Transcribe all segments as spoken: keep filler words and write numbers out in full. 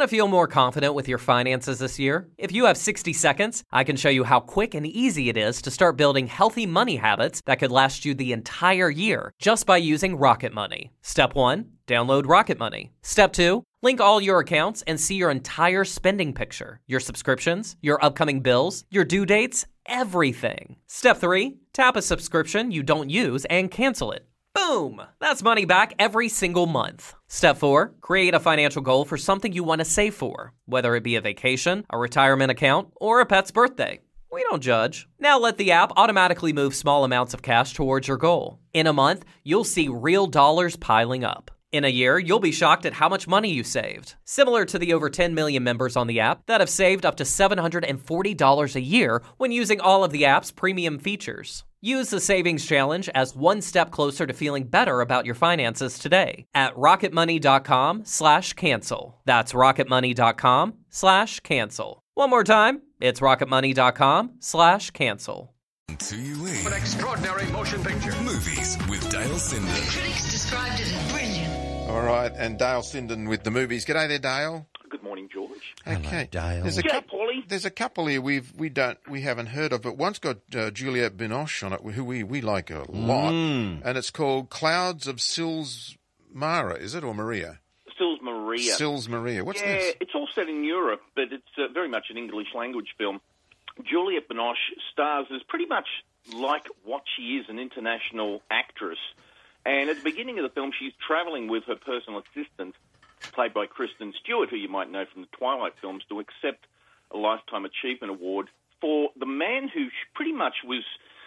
Want to feel more confident with your finances this year? If you have sixty seconds, I can show you how quick and easy it is to start building healthy money habits that could last you the entire year just by using Rocket Money. Step one, download Rocket Money. Step two, link all your accounts and see your entire spending picture, your subscriptions, your upcoming bills, your due dates, everything. Step three, tap a subscription you don't use and cancel it. Boom! That's money back every single month. Step four, create a financial goal for something you want to save for, whether it be a vacation, a retirement account, or a pet's birthday. We don't judge. Now let the app automatically move small amounts of cash towards your goal. In a month, you'll see real dollars piling up. In a year, you'll be shocked at how much money you saved. Similar to the over ten million members on the app that have saved up to seven hundred forty dollars a year when using all of the app's premium features. Use the Savings Challenge as one step closer to feeling better about your finances today at rocketmoney.com slash cancel. That's rocketmoney.com slash cancel. One more time, it's rocketmoney.com slash cancel. To you in. An extraordinary motion picture. Movies with Dale Sinden. Critics described it as brilliant. All right, and Dale Sinden with the movies. G'day there, Dale. Good morning, George. Okay, Hello, Dale. There's a, G'day, coup- Paulie. there's a couple here we've we don't we haven't heard of, but one's got uh, Juliette Binoche on it, who we, we like a lot, Mm. and it's called Clouds of Sils Mara, is it, or Maria? Sils Maria. Sils Maria. What's yeah, this? it's all set in Europe, but it's uh, very much an English language film. Juliette Binoche stars as pretty much like what she is, an international actress. And at the beginning of the film, she's travelling with her personal assistant, played by Kristen Stewart, who you might know from the Twilight films, to accept a Lifetime Achievement Award for the man who pretty much was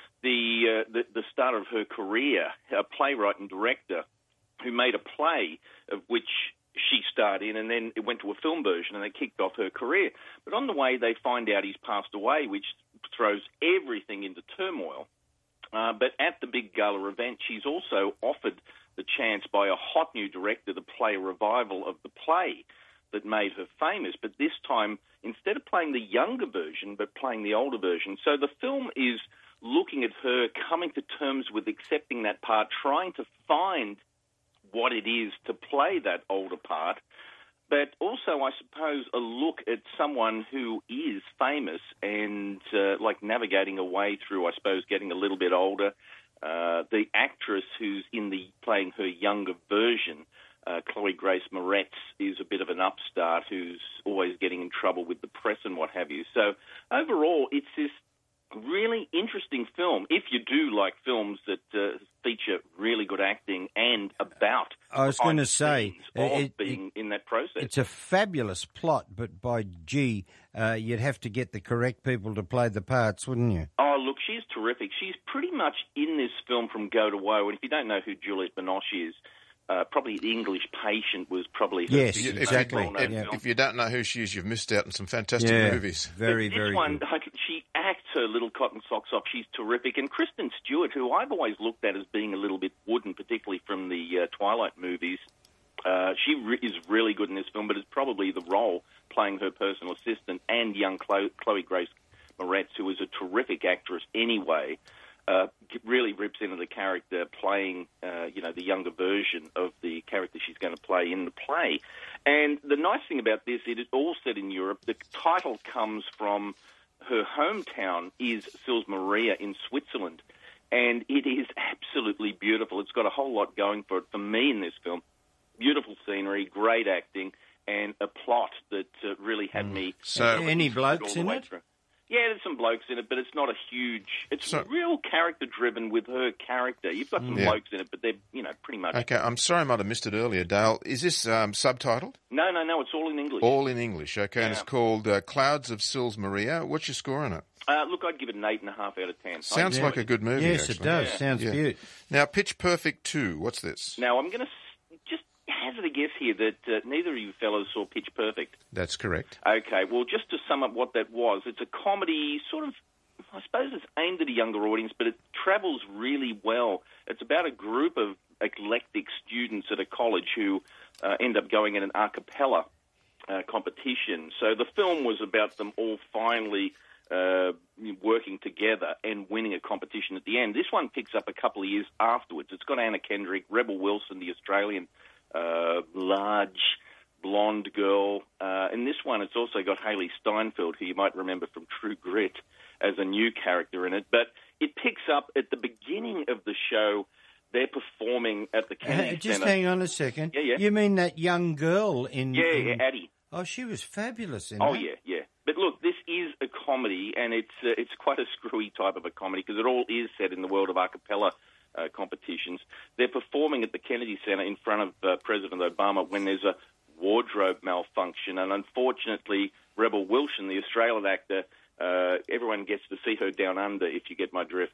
the, uh, the, the start of her career, a playwright and director who made a play of which she starred in, and then it went to a film version, and they kicked off her career. But on the way, they find out he's passed away, which throws everything into turmoil. Uh, but at the big gala event, she's also offered the chance by a hot new director to play a revival of the play that made her famous. But this time, instead of playing the younger version, but playing the older version. So the film is looking at her coming to terms with accepting that part, trying to find what it is to play that older part, but also, I suppose, a look at someone who is famous and uh, like navigating a way through, I suppose, getting a little bit older. Uh, the actress who's in the playing her younger version, uh, Chloe Grace Moretz, is a bit of an upstart who's always getting in trouble with the press and what have you. So overall, it's this really interesting film, if you do like films that uh, feature really good acting and about I was going to say, of it, being it, in that process. it's a fabulous plot, but by gee, uh, you'd have to get the correct people to play the parts, wouldn't you? Oh, look, she's terrific. She's pretty much in this film from go to woe. And if you don't know who Juliette Binoche is, uh, probably The English Patient was probably her Yes, biggest, If, exactly. well-known if, film. if you don't know who she is, you've missed out on some fantastic Yeah, movies. very, But very this one, good. like, she acts her little cotton socks off. She's terrific. And Kristen Stewart, who I've always looked at as being a little bit wooden, particularly from the uh, Twilight movies, uh, she re- is really good in this film, but it's probably the role playing her personal assistant and young Chloe, Chloe Grace Moretz, who is a terrific actress anyway, uh, really rips into the character playing, uh, you know, the younger version of the character she's going to play in the play. And the nice thing about this, it is all set in Europe. The title comes from her hometown is Sils Maria in Switzerland, and it is absolutely beautiful. It's got a whole lot going for it for me in this film. Beautiful scenery, great acting, and a plot that uh, really had me... So- uh, Any all blokes the in way it? through. Yeah, there's some blokes in it, but it's not a huge... It's So- real character-driven with her character. You've got some Yeah. blokes in it, but they're, you know, pretty much... Okay, I'm sorry I might have missed it earlier, Dale. Is this um, subtitled? No, no, no, it's all in English. All in English, okay, and Yeah. it's called uh, Clouds of Sils Maria. What's your score on it? Uh, look, I'd give it an eight and a half out of ten. Sounds I like a enjoyed good movie, Yes, actually. it does. Yeah. Sounds Yeah. beautiful. Now, Pitch Perfect two, what's this? Now, I'm going to just hazard a guess here that uh, neither of you fellows saw Pitch Perfect. That's correct. Okay, well, just to sum up what that was, it's a comedy, sort of, I suppose it's aimed at a younger audience, but it travels really well. It's about a group of eclectic students at a college who uh, end up going in an a cappella uh, competition. So the film was about them all finally uh, working together and winning a competition at the end. This one picks up a couple of years afterwards. It's got Anna Kendrick, Rebel Wilson, the Australian uh, large blonde girl. Uh, in this one, it's also got Haley Steinfeld, who you might remember from True Grit, as a new character in it. But it picks up at the beginning of the show. They're performing at the Kennedy Uh, just Center. hang on a second. Yeah, yeah. You mean that young girl in... Yeah, in... yeah, Addie. Oh, she was fabulous in Oh, that. yeah, yeah. But look, this is a comedy, and it's uh, it's quite a screwy type of a comedy because it all is set in the world of a cappella uh, competitions. They're performing at the Kennedy Center in front of uh, President Obama when there's a wardrobe malfunction, and unfortunately, Rebel Wilson, the Australian actor, uh, everyone gets to see her down under, if you get my drift.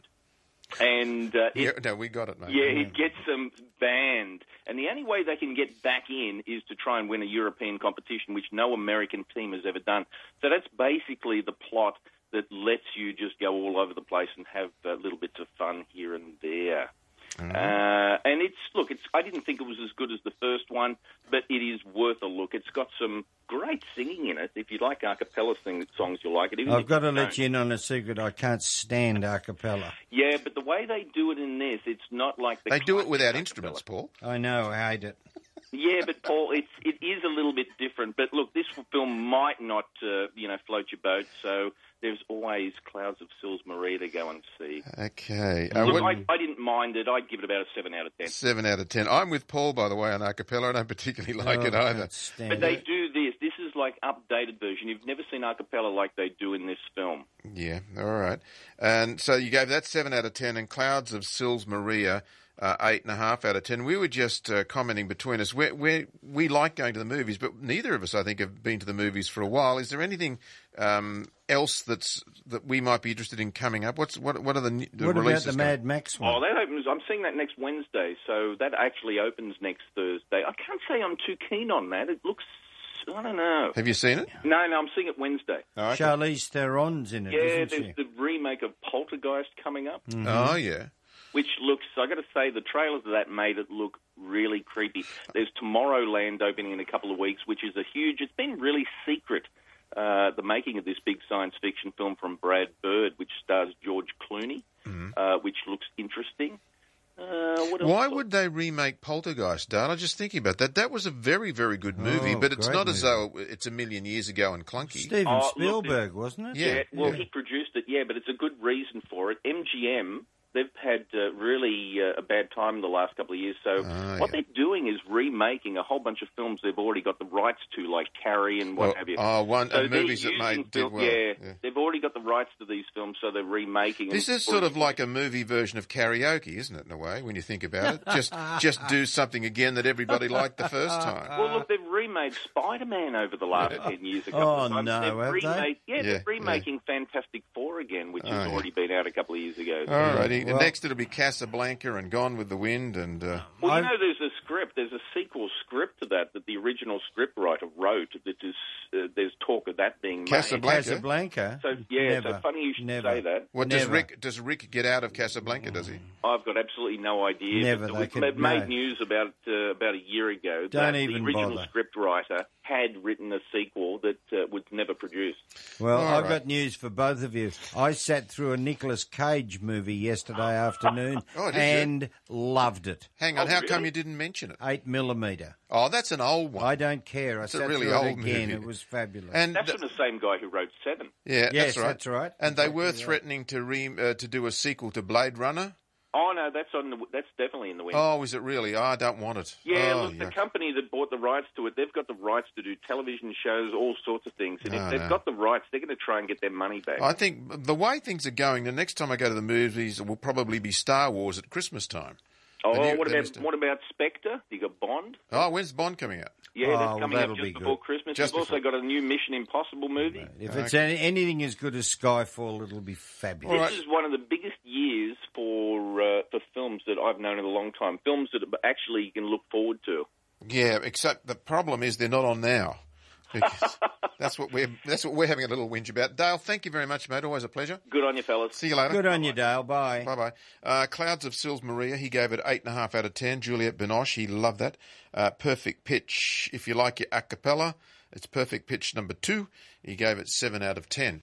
And uh, Yeah, it, no, we got it, mate. yeah, it gets them banned. And the only way they can get back in is to try and win a European competition, which no American team has ever done. So that's basically the plot that lets you just go all over the place and have uh, little bits of fun here and there. Mm-hmm. Uh, and it's, look, it's. I didn't think it was as good as the first one, but it is worth a look. It's got some great singing in it. If you like a cappella sing, songs, you'll like it. Even I've if got to you let don't. you in on a secret. I can't stand a cappella. Yeah, but the way they do it in this, it's not like the They do it classic without a instruments, cappella. Paul. I know, I hate it. Yeah, but Paul, it's it is a little bit different. But look, this film might not, uh, you know, float your boat. So there's always Clouds of Sils Maria to go and see. Okay. Uh, Look, what- I, I didn't mind it. I'd give it about a seven out of ten. Seven out of ten. I'm with Paul, by the way, on a cappella. I don't particularly like Oh, it I either. can't stand But they it. do this. This is like updated version. You've never seen a cappella like they do in this film. Yeah, all right. And so you gave that seven out of ten, and Clouds of Sils Maria, uh, eight and a half out of ten. We were just uh, commenting between us. We we we like going to the movies, but neither of us, I think, have been to the movies for a while. Is there anything um, else that's that we might be interested in coming up? What's what? What are the, the What about releases? the coming? Mad Max one? Oh, that opens. I'm seeing that next Wednesday, so that actually opens next Thursday. I can't say I'm too keen on that. It looks. I don't know. Have you seen it? No, no, I'm seeing it Wednesday. Oh, okay. Charlize Theron's in it, Yeah, isn't there's she? the remake of Poltergeist coming up, Oh, yeah. which looks, I got to say, the trailers of that made it look really creepy. There's Tomorrowland opening in a couple of weeks, which is a huge, it's been really secret, uh, the making of this big science fiction film from Brad Bird, which stars George Clooney, uh, which looks interesting. Uh, what else? Why would they remake Poltergeist, Dale? I'm just thinking about that. That was a very, very good movie, Oh, but it's great not as movie. though it's a million years ago and clunky. Steven Oh, look, Spielberg, wasn't it? Yeah. Yeah, well, he produced it, yeah, but it's a good reason for it. M G M, they've had uh, really uh, a bad time the last couple of years, so Ah, what yeah. they're doing is remaking a whole bunch of films they've already got the rights to, like Carrie and what Well, have you. oh, one So uh, they're movies that using made did film- well. Yeah, Yeah. they've already got the rights to these films, so they're remaking them. This is sort of like a movie version of karaoke, isn't it, in a way, when you think about it? Just just do something again that everybody liked the first time. Well, look, they've remade Spider-Man over the last ten years a couple Oh, of times. no, they've have they? remade, Yeah, Yeah, they're remaking Fantastic Four again, which Oh, has yeah. already been out a couple of years ago. All righty. Well- Next it'll be Casablanca and Gone with the Wind. and uh, Well, you I've- know, there's a script. There's a sequel script to that that the original scriptwriter wrote. That is, uh, there's talk of that being made. Casablanca? Casablanca. So yeah, Never. so funny you should Never. say that. What does Never. Rick does Rick get out of Casablanca, does he? I've got absolutely no idea. Never, But they we- could- they've made no. news about uh, about a year ago Don't that even the original bother. scriptwriter had written a sequel that uh, was never produced. Well, All I've right. got news for both of you. I sat through a Nicolas Cage movie yesterday afternoon Oh, did you? and loved it. Hang on, Oh, how come really? you didn't mention it? Eight millimeter. Oh, that's an old one. I don't care. I It's a sat really through old it again. movie. It was fabulous. and That's th- from the same guy who wrote Seven. yeah, Yes, that's right. that's right. And they were Exactly right. threatening to re, uh, to do a sequel to Blade Runner. Oh no, that's on the. That's definitely in the wind. Oh, is it really? Oh, I don't want it. Yeah, oh, look, the yuck. company that bought the rights to it, they've got the rights to do television shows, all sorts of things. And No, if they've no. got the rights, they're going to try and get their money back. I think the way things are going, the next time I go to the movies will probably be Star Wars at Christmas time. oh, the new- what the about new- what about Spectre? You got Bond? Oh, when's Bond coming out? Yeah, Oh, that's well, coming up that'll just be before good. Christmas. Just You've also before. got a new Mission Impossible movie. If it's any, anything as good as Skyfall, it'll be fabulous. All This right. is one of the biggest years for uh, for films that I've known in a long time. Films that actually you can look forward to. Yeah, except the problem is they're not on now. Because that's what we're that's what we're having a little whinge about. Dale, thank you very much, mate. Always a pleasure. Good on you, fellas. See you later. Good on you, Dale. Bye. Bye bye. Uh, Clouds of Sils Maria, he gave it eight and a half out of ten. Juliette Binoche, he loved that. Uh, Perfect Pitch, if you like your a cappella, it's Perfect Pitch number two. He gave it seven out of ten.